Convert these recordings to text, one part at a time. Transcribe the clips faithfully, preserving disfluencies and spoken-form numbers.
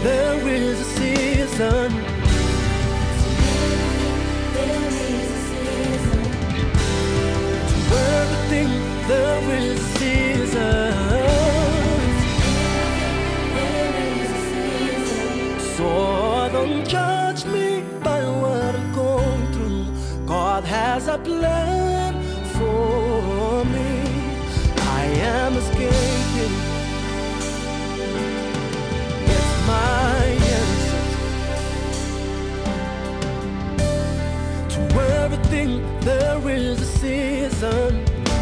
there is a season. There is a season. To everything there is a season. There is a season. So don't judge me by what I'm going through. God has a plan for me. I am escaping. It's my answer to everything. There is a season.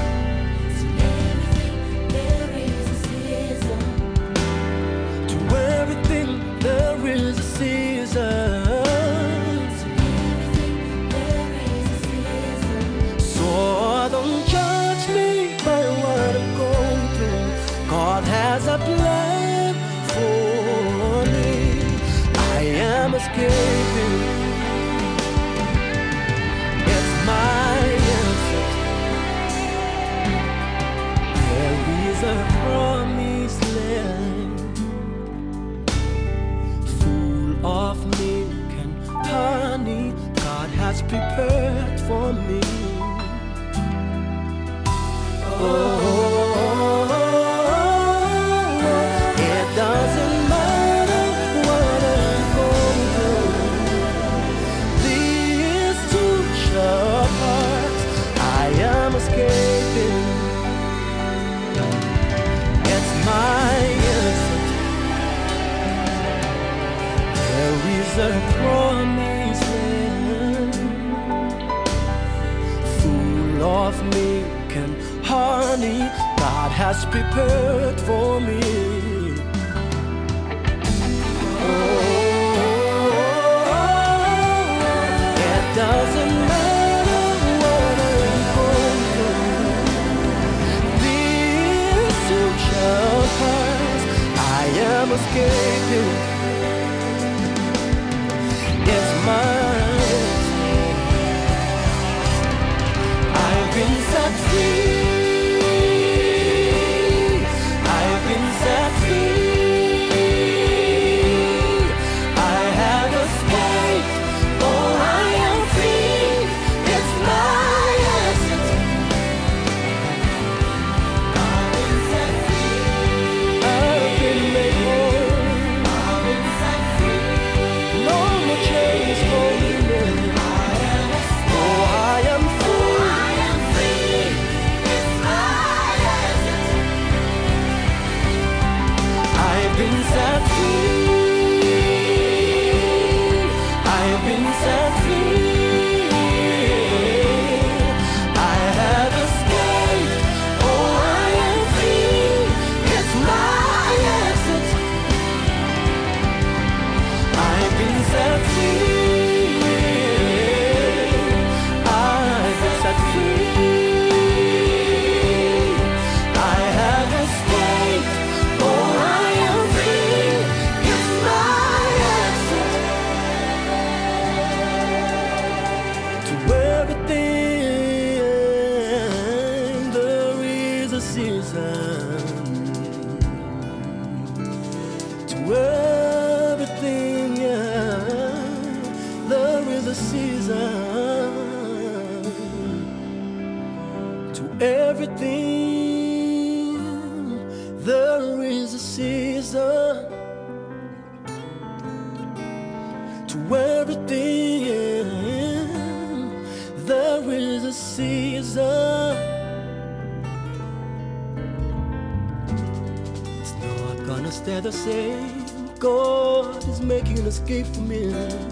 There is a season. To everything there is a season. There is a season. So don't judge me by what I'm going through. God has a plan for me. I am escaping. It's my answer. There is a promised land, full of milk and honey. God has prepared for me. Oh, it doesn't matter what I'm going through. These two sharp hearts, I am escaping. It's my innocence. There is a promised land, full of milk and honey. God has prepared for me. Oh, it doesn't matter what I'm going through. These two shall pass. I am escaping. It's mine. I've been set free. I've been set free. I have escaped. Oh, I am free. It's my essence. I've been set free. I've been made whole. I've been set free. No more chains holding me. Oh, I am free. I am free. It's my essence. I've been set free. I've been set free. I have escaped. Oh, I am free. It's my exit. I've been set free. I've been set free. I have escaped. Oh, I am free. It's my exit. To everything there is a season. To everything, yeah, there is a season. To everything there is a season. To everything there is a season. It's not gonna stay the same. God is making an escape for me.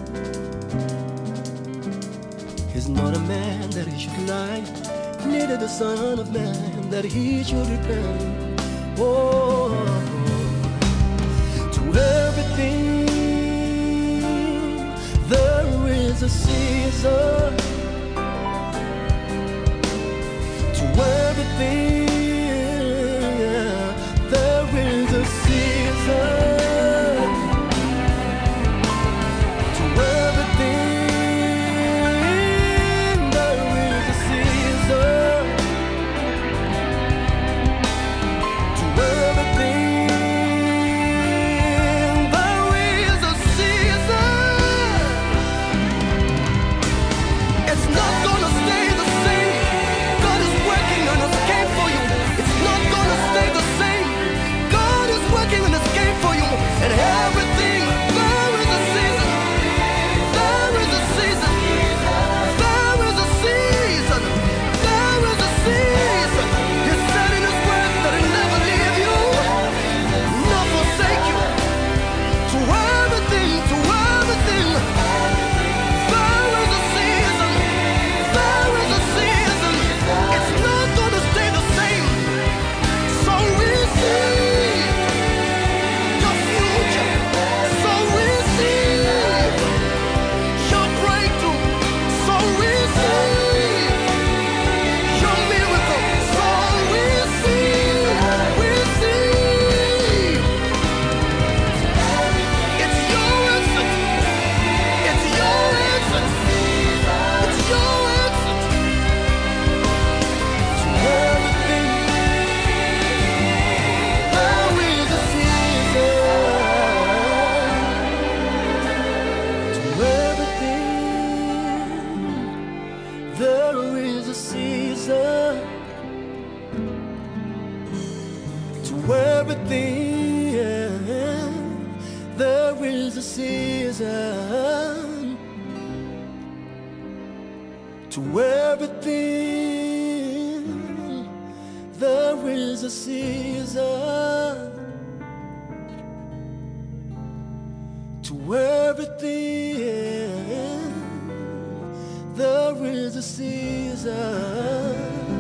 He's not a man that he should lie, neither the son of man that he should repent. Oh, to everything there is a season. To everything, yeah, there is a season. To everything there is a season. To everything there is everything there is a season. To everything there is a season. To everything there is a season.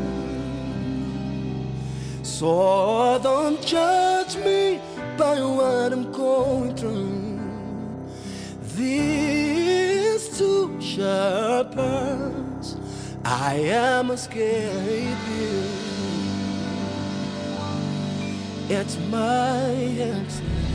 So don't judge me by what I'm going through. These two shepherds, I am escaping. It's my answer.